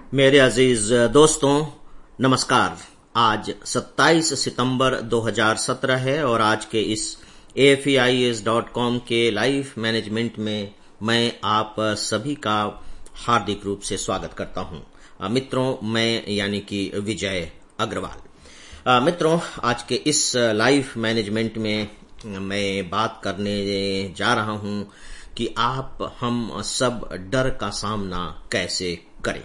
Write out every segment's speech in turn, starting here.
मेरे अजीज दोस्तों, नमस्कार। आज 27 सितंबर 2017 है और आज के इस AFEIS.com के लाइफ मैनेजमेंट में मैं आप सभी का हार्दिक रूप से स्वागत करता हूं। मित्रों, मैं यानी कि विजय अग्रवाल। मित्रों, आज के इस लाइफ मैनेजमेंट में मैं बात करने जा रहा हूं कि हम सब डर का सामना कैसे करें।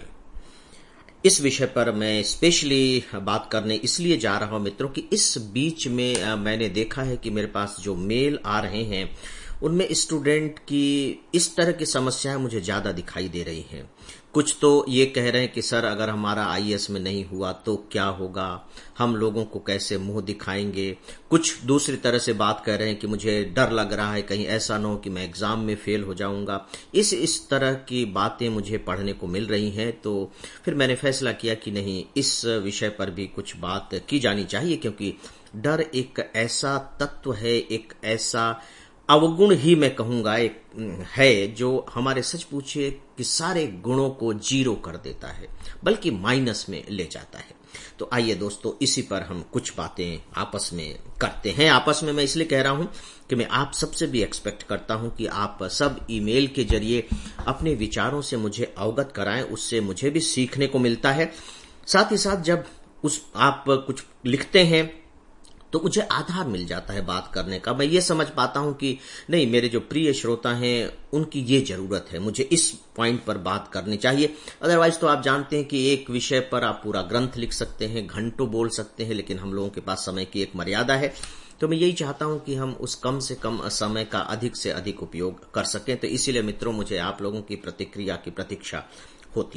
इस विषय पर मैं स्पेशली बात करने इसलिए जा रहा हूं मित्रों कि इस बीच में मैंने देखा है कि मेरे पास जो मेल आ रहे हैं उनमें स्टूडेंट की इस तरह की समस्याएं मुझे ज्यादा दिखाई दे रही हैं। कुछ तो ये कह रहे हैं कि सर, अगर हमारा IAS में नहीं हुआ तो क्या होगा, हम लोगों को कैसे मुंह दिखाएंगे। कुछ दूसरी तरह से बात कर रहे हैं कि मुझे डर लग रहा है कहीं ऐसा न हो कि मैं एग्जाम में फेल हो जाऊंगा। इस तरह की बातें मुझे पढ़ने को मिल रही हैं। तो फिर मैंने फैसला किया कि नहीं, इस विषय पर भी कुछ बात की जानी चाहिए, क्योंकि डर एक ऐसा तत्व है, एक ऐसा अवगुण ही मैं कहूंगा एक है, जो हमारे सच पूछिए कि सारे गुणों को जीरो कर देता है, बल्कि माइनस में ले जाता है। तो आइए दोस्तों, इसी पर हम कुछ बातें आपस में करते हैं। आपस में मैं इसलिए कह रहा हूं कि मैं आप सबसे भी एक्सपेक्ट करता हूं कि आप सब ईमेल के जरिए अपने विचारों से मुझे अवगत कराएं, उससे मुझे भी सीखने को मिलता है। साथ ही साथ जब आप कुछ लिखते हैं तो मुझे आधार मिल जाता है बात करने का। मैं ये समझ पाता हूं कि नहीं, मेरे जो प्रिय श्रोता हैं उनकी ये जरूरत है, मुझे इस पॉइंट पर बात करनी चाहिए। अदरवाइज तो आप जानते हैं कि एक विषय पर आप पूरा ग्रंथ लिख सकते हैं, घंटों बोल सकते हैं, लेकिन हम लोगों के पास समय की एक मर्यादा है। तो मैं यही चाहता हूं कि हम उस कम से कम समय का अधिक से अधिक उपयोग कर सकें। तो इसीलिए मित्रों, मुझे आप लोगों की प्रतिक्रिया की प्रतीक्षा होती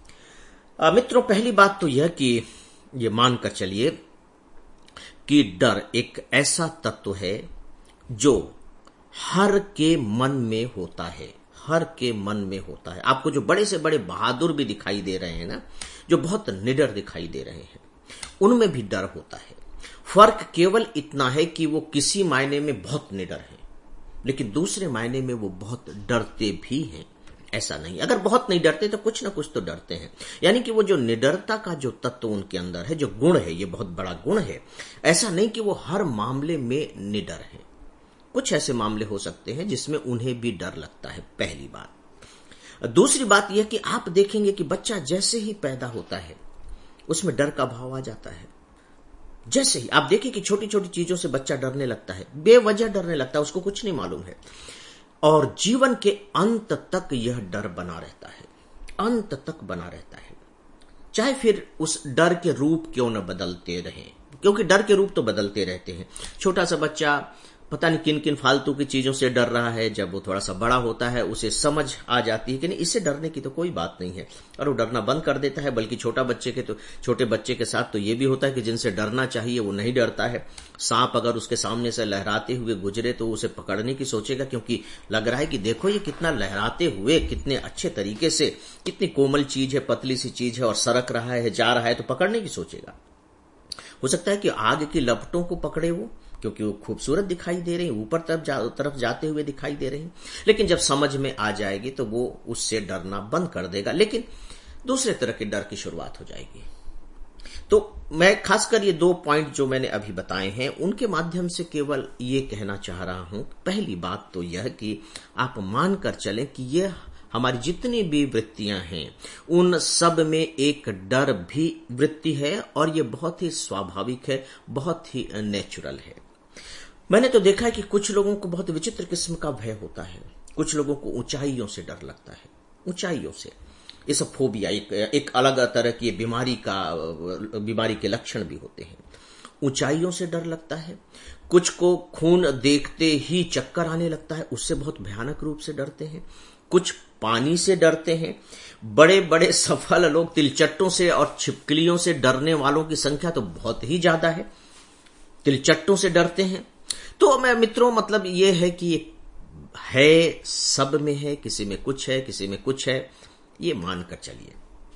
है। मित्रों, पहली बात तो यह कि ये मानकर चलिए कि डर एक ऐसा तत्व है जो हर के मन में होता है। हर के मन में होता है। आपको जो बड़े से बड़े बहादुर भी दिखाई दे रहे हैं ना, जो बहुत निडर दिखाई दे रहे हैं, उनमें भी डर होता है। फर्क केवल इतना है कि वो किसी मायने में बहुत निडर है, लेकिन दूसरे मायने में वो बहुत डरते भी हैं। ऐसा नहीं, अगर बहुत नहीं डरते तो कुछ ना कुछ तो डरते हैं। यानी कि वो जो निडरता का जो तत्व उनके अंदर है, जो गुण है, ये बहुत बड़ा गुण है। ऐसा नहीं कि वो हर मामले में निडर है। कुछ ऐसे मामले हो सकते हैं जिसमें उन्हें भी डर लगता है, पहली बात। दूसरी बात यह कि आप देखेंगे कि बच्चा जैसे ही पैदा होता है उसमें डर का भाव आ जाता है। जैसे ही आप देखिए कि छोटी छोटी चीजों से बच्चा डरने लगता है, बेवजह डरने लगता है, उसको कुछ नहीं मालूम है, और जीवन के अंत तक यह डर बना रहता है। अंत तक बना रहता है, चाहे फिर उस डर के रूप क्यों न बदलते रहें, क्योंकि डर के रूप तो बदलते रहते हैं। छोटा सा बच्चा पता नहीं किन किन फालतू की चीजों से डर रहा है, जब वो थोड़ा सा बड़ा होता है उसे समझ आ जाती है कि नहीं, इससे डरने की तो कोई बात नहीं है, और वो डरना बंद कर देता है। बल्कि छोटे बच्चे के साथ तो ये भी होता है कि जिनसे डरना चाहिए वो नहीं डरता है। सांप अगर उसके सामने से लहराते हुए गुजरे तो उसे पकड़ने की सोचेगा, क्योंकि लग रहा है कि देखो ये कितना लहराते हुए, कितने अच्छे तरीके से, कितनी कोमल चीज है, पतली सी चीज है, और सरक रहा है, जा रहा है, तो पकड़ने की सोचेगा। हो सकता है कि आग की लपटों को पकड़े वो, क्योंकि वो खूबसूरत दिखाई दे रही, ऊपर तरफ जाते हुए दिखाई दे रही। लेकिन जब समझ में आ जाएगी तो वो उससे डरना बंद कर देगा, लेकिन दूसरे तरह के डर की शुरुआत हो जाएगी। तो मैं खासकर ये 2 पॉइंट जो मैंने अभी बताए हैं उनके माध्यम से केवल ये कहना चाह रहा हूं। पहली बात तो यह कि आप मानकर चलें कि यह हमारी जितनी भी वृत्तियां हैं उन सब में एक डर भी वृत्ति है, और ये बहुत ही स्वाभाविक है, बहुत ही नेचुरल है। मैंने तो देखा है कि कुछ लोगों को बहुत विचित्र किस्म का भय होता है। कुछ लोगों को ऊंचाइयों से डर लगता है, ऊंचाइयों से। इस फोबिया एक अलग तरह की बीमारी के लक्षण भी होते हैं। ऊंचाइयों से डर लगता है। कुछ को खून देखते ही चक्कर आने लगता है, उससे बहुत भयानक रूप से डरते हैं। कुछ पानी से डरते हैं। बड़े बड़े सफल लोग तिलचट्टों से और छिपकलियों से डरने वालों की संख्या तो बहुत ही ज्यादा है। तिलचट्टों से डरते हैं। तो मैं मित्रों, मतलब ये है कि है, सब में है, किसी में कुछ है, किसी में कुछ है, ये मानकर चलिए।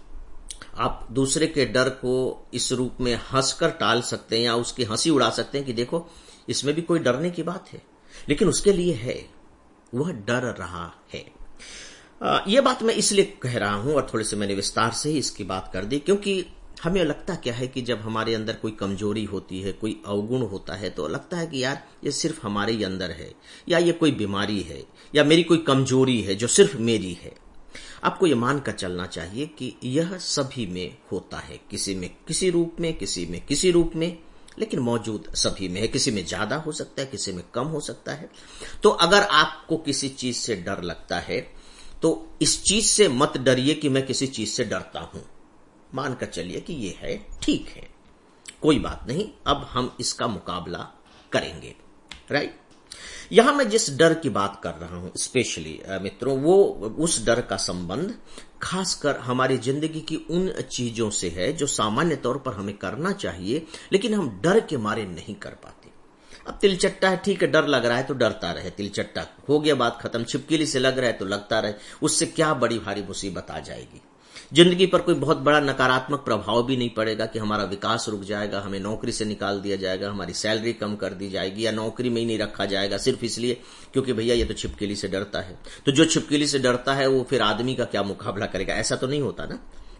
आप दूसरे के डर को इस रूप में हंसकर टाल सकते हैं या उसकी हंसी उड़ा सकते हैं कि देखो इसमें भी कोई डरने की बात है, लेकिन उसके लिए है, वह डर रहा है। ये बात मैं इसलिए कह रहा हूं और थोड़े से मैंने विस्तार से ही इसकी बात कर दी, क्योंकि हमें लगता क्या है कि जब हमारे अंदर कोई कमजोरी होती है, कोई अवगुण होता है, तो लगता है कि यार ये सिर्फ हमारे ही अंदर है, या ये कोई बीमारी है, या मेरी कोई कमजोरी है जो सिर्फ मेरी है। आपको ये मानकर चलना चाहिए कि यह सभी में होता है, किसी में किसी रूप में, किसी में किसी रूप में, लेकिन मौजूद सभी में है। किसी में ज्यादा हो सकता है, किसी में कम हो सकता है। तो अगर आपको किसी चीज से डर लगता है तो इस चीज से मत डरिए कि मैं किसी चीज से डरता हूं। मानकर चलिए कि ये है, ठीक है, कोई बात नहीं, अब हम इसका मुकाबला करेंगे, राइट। यहां मैं जिस डर की बात कर रहा हूं स्पेशली मित्रों, वो उस डर का संबंध खासकर हमारी जिंदगी की उन चीजों से है जो सामान्य तौर पर हमें करना चाहिए, लेकिन हम डर के मारे नहीं कर पाते। अब तिलचट्टा है, ठीक है, डर लग रहा है तो डरता रहे, तिलचट्टा हो गया, बात खत्म। छिपकली से लग रहा है तो लगता रहे, उससे क्या बड़ी भारी मुसीबत आ जाएगी। जिंदगी पर कोई बहुत बड़ा नकारात्मक प्रभाव भी नहीं पड़ेगा कि हमारा विकास रुक जाएगा, हमें नौकरी से निकाल दिया जाएगा, हमारी सैलरी कम कर दी जाएगी, या नौकरी में ही नहीं रखा जाएगा सिर्फ इसलिए क्योंकि भैया ये तो छिपकली से डरता है। तो जो छिपकली से डरता है वो फिर आदमी का क्या मुकाबला करेगा? ऐसा तो नहीं होता ना।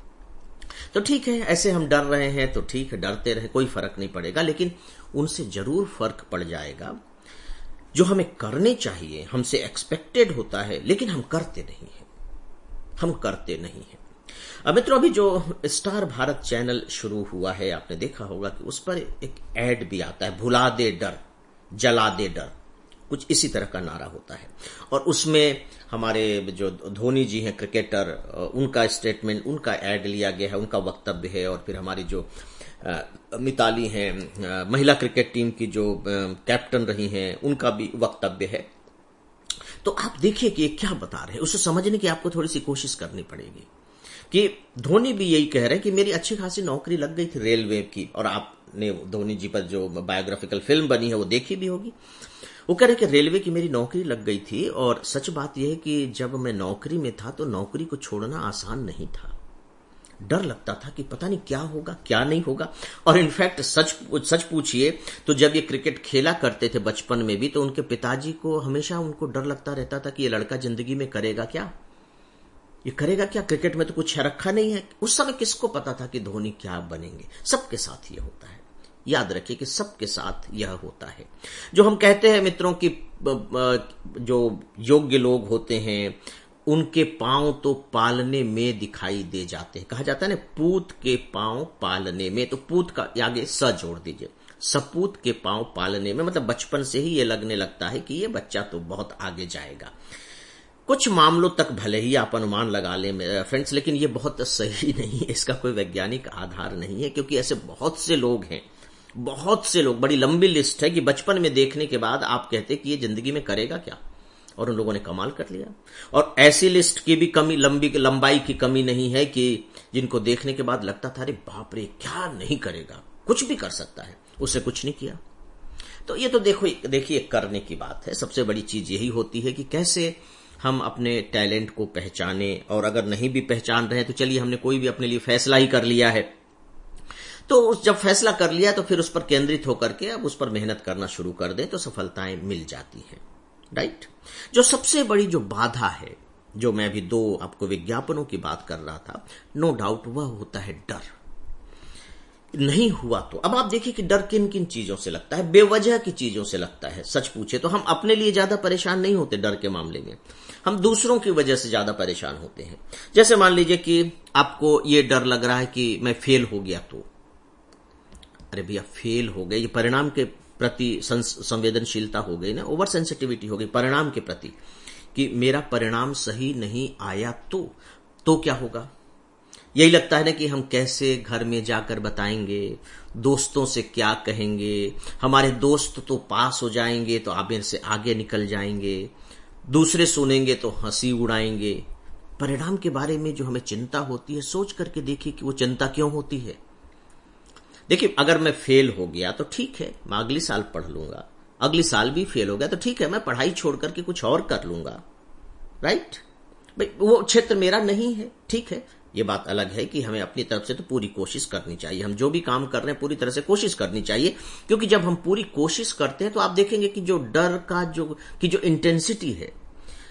तो ठीक है, ऐसे हम डर रहे हैं तो ठीक है, डरते रहे, कोई फर्क नहीं पड़ेगा, लेकिन उनसे जरूर फर्क पड़ जाएगा जो हमें करने चाहिए, हमसे एक्सपेक्टेड होता है, लेकिन हम करते नहीं है, हम करते नहीं है। अब मित्रों, अभी जो स्टार भारत चैनल शुरू हुआ है, आपने देखा होगा कि उस पर एक एड भी आता है, भुला दे डर, जला दे डर, कुछ इसी तरह का नारा होता है। और उसमें हमारे जो धोनी जी हैं क्रिकेटर, उनका स्टेटमेंट, उनका एड लिया गया है, उनका वक्तव्य है। और फिर हमारी जो मिताली हैं, महिला क्रिकेट टीम की जो कैप्टन रही हैं, उनका भी वक्तव्य है। तो आप देखिए कि ये क्या बता रहे हैं, उसे समझने की आपको थोड़ी सी कोशिश करनी पड़ेगी कि धोनी भी यही कह रहे हैं कि मेरी अच्छी खासी नौकरी लग गई थी रेलवे की। और आपने धोनी जी पर जो बायोग्राफिकल फिल्म बनी है वो देखी भी होगी। वो कह रहे कि रेलवे की मेरी नौकरी लग गई थी, और सच बात यह है कि जब मैं नौकरी में था तो नौकरी को छोड़ना आसान नहीं था। डर लगता था कि पता नहीं क्या होगा, क्या नहीं होगा। और इनफैक्ट सच पूछिए तो जब ये क्रिकेट खेला करते थे बचपन में भी, तो उनके पिताजी को हमेशा उनको डर लगता रहता था कि ये लड़का जिंदगी में करेगा क्या, ये करेगा क्या, क्रिकेट में तो कुछ है रखा नहीं है। उस समय किसको पता था कि धोनी क्या बनेंगे? सबके साथ ये होता है, याद रखिए कि सबके साथ यह होता है। जो हम कहते हैं मित्रों कि जो योग्य लोग होते हैं उनके पांव तो पालने में दिखाई दे जाते हैं। कहा जाता है ना, पूत के पांव पालने में, तो पूत का आगे स जोड़ दीजिए, सपूत के पांव पालने में, मतलब बचपन से ही ये लगने लगता है कि ये बच्चा तो बहुत आगे जाएगा। कुछ मामलों तक भले ही आप अनुमान लगा लें मेरे फ्रेंड्स, लेकिन ये बहुत सही नहीं है, इसका कोई वैज्ञानिक आधार नहीं है। क्योंकि ऐसे बहुत से लोग हैं, बहुत से लोग, बड़ी लंबी लिस्ट है कि बचपन में देखने के बाद आप कहते कि ये जिंदगी में करेगा क्या, और उन लोगों ने कमाल कर लिया। और ऐसी लिस्ट की भी लंबाई की कमी नहीं है कि जिनको देखने के बाद लगता था अरे बाप रे क्या नहीं करेगा, कुछ भी कर सकता है, उससे कुछ नहीं किया। तो ये तो देखिए करने की बात है। सबसे बड़ी चीज यही होती है कि कैसे हम अपने टैलेंट को पहचाने, और अगर नहीं भी पहचान रहे हैं तो चलिए हमने कोई भी अपने लिए फैसला ही कर लिया है, तो जब फैसला कर लिया तो फिर उस पर केंद्रित होकर के अब उस पर मेहनत करना शुरू कर दें तो सफलताएं मिल जाती हैं, राइट। जो सबसे बड़ी जो बाधा है, जो मैं अभी 2 आपको विज्ञापनों की बात कर रहा था, नो डाउट वह होता है डर। नहीं हुआ तो अब आप देखिए कि डर किन किन चीजों से लगता है, बेवजह की चीजों से लगता है। सच पूछे तो हम अपने लिए ज्यादा परेशान नहीं होते डर के मामले में, हम दूसरों की वजह से ज्यादा परेशान होते हैं। जैसे मान लीजिए कि आपको ये डर लग रहा है कि मैं फेल हो गया तो, अरे भैया फेल हो गए, ये परिणाम के प्रति संवेदनशीलता हो गई ना, ओवर सेंसिटिविटी हो गई परिणाम के प्रति, कि मेरा परिणाम सही नहीं आया तो क्या होगा। यही लगता है ना कि हम कैसे घर में जाकर बताएंगे, दोस्तों से क्या कहेंगे, हमारे दोस्त तो पास हो जाएंगे तो आप मेरे से आगे निकल जाएंगे, दूसरे सुनेंगे तो हंसी उड़ाएंगे। परिणाम के बारे में जो हमें चिंता होती है, सोच करके देखिए कि वो चिंता क्यों होती है। देखिए अगर मैं फेल हो गया तो ठीक है, मैं अगली साल पढ़ लूंगा, अगली साल भी फेल हो गया तो ठीक है, मैं पढ़ाई छोड़ करके कुछ और कर लूंगा, राइट। भाई वो क्षेत्र मेरा नहीं है, ठीक है। ये बात अलग है कि हमें अपनी तरफ से तो पूरी कोशिश करनी चाहिए, हम जो भी काम कर रहे हैं पूरी तरह से कोशिश करनी चाहिए। क्योंकि जब हम पूरी कोशिश करते हैं तो आप देखेंगे कि जो डर का जो इंटेंसिटी है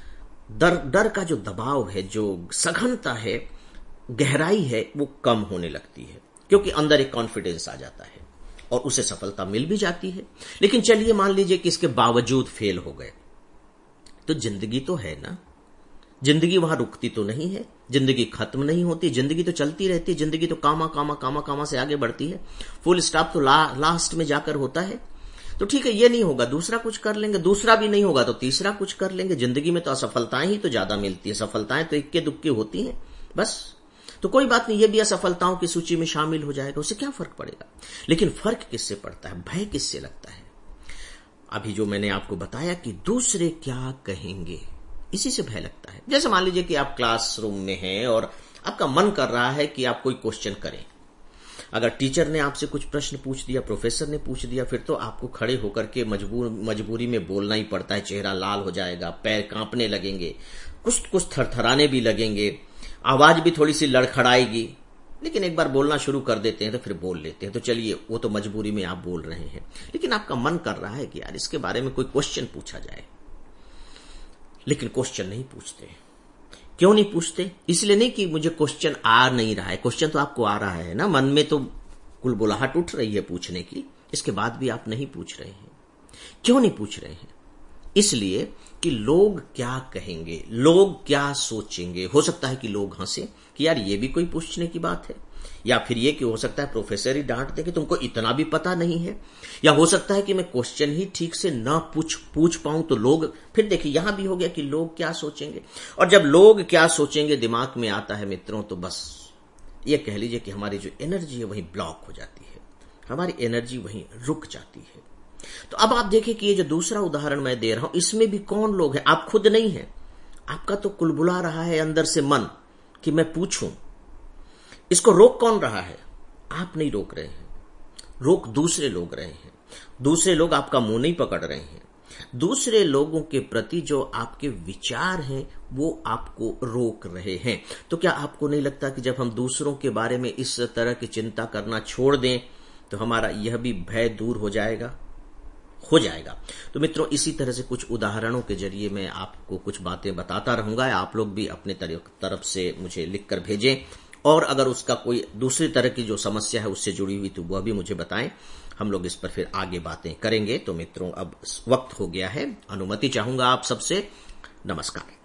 डर का जो दबाव है, जो सघनता है, गहराई है, वो कम होने लगती है, क्योंकि अंदर एक कॉन्फिडेंस आ जाता है और उसे सफलता मिल भी जाती है। लेकिन चलिए मान लीजिए कि इसके बावजूद फेल हो गए, तो जिंदगी तो है ना, जिंदगी वहां रुकती तो नहीं है, जिंदगी खत्म नहीं होती, जिंदगी तो चलती रहती है, जिंदगी तो कामा कामा कामा कामा से आगे बढ़ती है। फुल स्टॉप तो लास्ट में जाकर होता है। तो ठीक है, ये नहीं होगा, दूसरा कुछ कर लेंगे, दूसरा भी नहीं होगा तो तीसरा कुछ कर लेंगे। जिंदगी में तो असफलताएं ही तो ज्यादा मिलती है, सफलताएं तो इक्के दुक्के होती हैं बस। तो कोई बात नहीं, ये भी असफलताओं की सूची में शामिल हो जाएगा, उससे क्या फर्क पड़ेगा। लेकिन फर्क किससे पड़ता है, भय किससे लगता है। अभी जो मैंने आपको बताया कि दूसरे क्या कहेंगे, इसी से भय लगता है। जैसे मान लीजिए कि आप क्लासरूम में हैं और आपका मन कर रहा है कि आप कोई क्वेश्चन करें। अगर टीचर ने आपसे कुछ प्रश्न पूछ दिया, प्रोफेसर ने पूछ दिया, फिर तो आपको खड़े होकर के मजबूरी में बोलना ही पड़ता है। चेहरा लाल हो जाएगा, पैर कांपने लगेंगे, कुछ थरथराने भी लगेंगे, आवाज भी थोड़ी सी लड़खड़ाएगी। लेकिन एक बार बोलना शुरू कर देते हैं तो फिर बोल लेते हैं। तो चलिए, वो तो मजबूरी में आप बोल रहे हैं, लेकिन आपका मन कर रहा है कि यार इसके बारे में कोई क्वेश्चन पूछा जाए। लेकिन क्वेश्चन नहीं पूछते। क्यों नहीं पूछते? इसलिए नहीं कि मुझे क्वेश्चन आ नहीं रहा है, क्वेश्चन तो आपको आ रहा है ना, मन में तो कुलबुलाहट उठ रही है पूछने की, इसके बाद भी आप नहीं पूछ रहे हैं। क्यों नहीं पूछ रहे हैं? इसलिए कि लोग क्या कहेंगे, लोग क्या सोचेंगे। हो सकता है कि लोग हंसे कि यार ये भी कोई पूछने की बात है, या फिर ये कि हो सकता है प्रोफेसर ही डांट दे कि तुमको इतना भी पता नहीं है, या हो सकता है कि मैं क्वेश्चन ही ठीक से ना पूछ पाऊं तो लोग, फिर देखिए यहां भी हो गया कि लोग क्या सोचेंगे। और जब लोग क्या सोचेंगे दिमाग में आता है मित्रों, तो बस ये कह लीजिए कि हमारी जो एनर्जी है वहीं ब्लॉक हो जाती है, हमारी एनर्जी वहीं रुक जाती है। तो अब आप देखिए कि ये जो दूसरा उदाहरण मैं दे रहा हूं, इसमें भी कौन लोग हैं? आप खुद नहीं है, आपका तो कुलबुला रहा है अंदर से मन कि मैं पूछूं। इसको रोक कौन रहा है? आप नहीं रोक रहे हैं, रोक दूसरे लोग रहे हैं। दूसरे लोग आपका मुंह नहीं पकड़ रहे हैं, दूसरे लोगों के प्रति जो आपके विचार हैं वो आपको रोक रहे हैं। तो क्या आपको नहीं लगता कि जब हम दूसरों के बारे में इस तरह की चिंता करना छोड़ दें तो हमारा यह भी भय दूर हो जाएगा? तो मित्रों, इसी तरह से कुछ उदाहरणों के जरिए मैं आपको कुछ बातें बताता रहूंगा। आप लोग भी अपने तरफ से मुझे लिखकर भेजें, और अगर उसका कोई दूसरी तरह की जो समस्या है उससे जुड़ी हुई तो वह भी मुझे बताएं। हम लोग इस पर फिर आगे बातें करेंगे। तो मित्रों, अब वक्त हो गया है, अनुमति चाहूंगा आप सबसे। नमस्कार।